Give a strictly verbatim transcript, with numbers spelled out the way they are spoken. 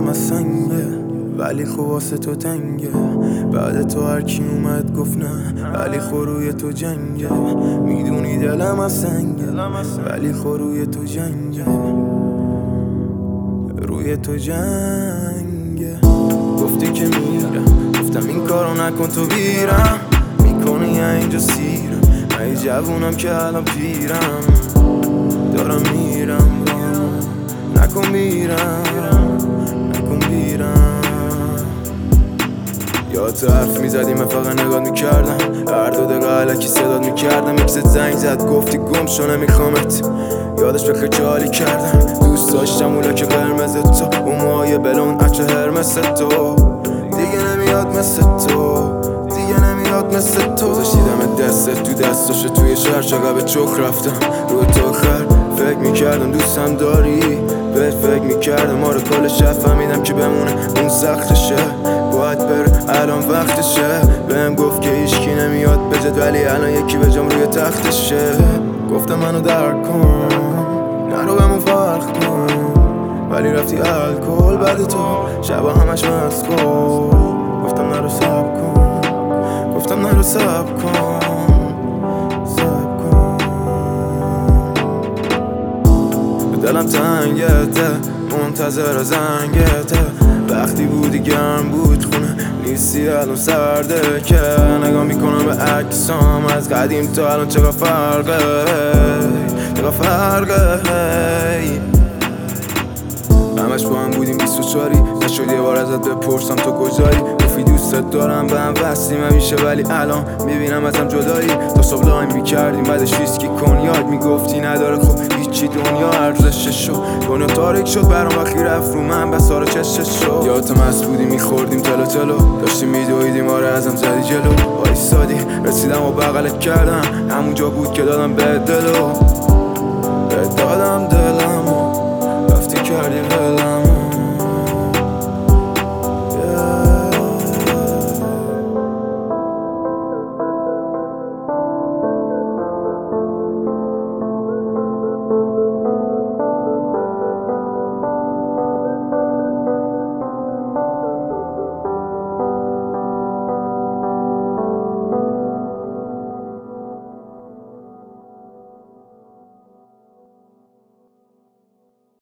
از سنگه ولی خب واسه تو تنگه. بعد تو هر کی اومد گفت نه ولی خب روی تو جنگه. میدونی دلم از سنگه ولی خب روی تو جنگه. روی تو جنگه. گفتی که میرم گفتم این کارو نکن تو بیرم. میکنی یا اینجا سیرم من یه جوونم که الان پیرم. دارم میرم نکن میرم نکن میرم. یا تو حرف میزدی من فقط نگاه میکردم. هر دو دقیقه علکی صدات میکردم. یکست زنگ زد گفتی گم شو نمیخوامت. یادش بخیر که حالی کردم. دوست داشتم اولا که قرمز تو اون موهای بلون عطر هرمس تو. دیگه نمیاد مثل تو دیگه نمیاد مثل تو. داشتیدم دستت تو دستاش توی شهر چقدر به چک رفتم. رو تو خر فکر میکردم دوستم داری. بهت فکر میکردم آره کل شب فهمیدم که بمونه اون سختشه. باید بره الان وقتشه. بهم گفت که هیچکی نمیاد بجد ولی الان یکی به جام روی تختشه. گفتم منو درک کن نرو بمون فرق کن. ولی رفتی الکل بعد تو شبا همش مست کن. گفتم نرو سب کن گفتم نرو سب کن سب کن. دلم تنگته منتظر زنگته. وقتی بودی گرم بود خونه نیستی الان سرده که. نگاه میکنم به عکسام از قدیم تا الان چقدر فرقه چقدر فرقه. همش با هم بودیم بیست و چاری نشد یه بار ازت بپرسم تو کجایی. گفتی دوستت دارم به هم وصلیم همیشه ولی الان میبینم ازم جدایی. تا صبح لایم میکردیم بعدش ویسکی کنیاک. میگفتی نداره خب هیچی دنیا ارزشش شد. دنیا تاریک شد برام وقتی رفت رو من بسارا چشش شد. یادت مست بودی میخوردیم تلو تلو داشتیم میدویدیم آره ازم زدی جلو. وایسادی رسیدم و بغلت کردم همونجا بود که دادم به دلو.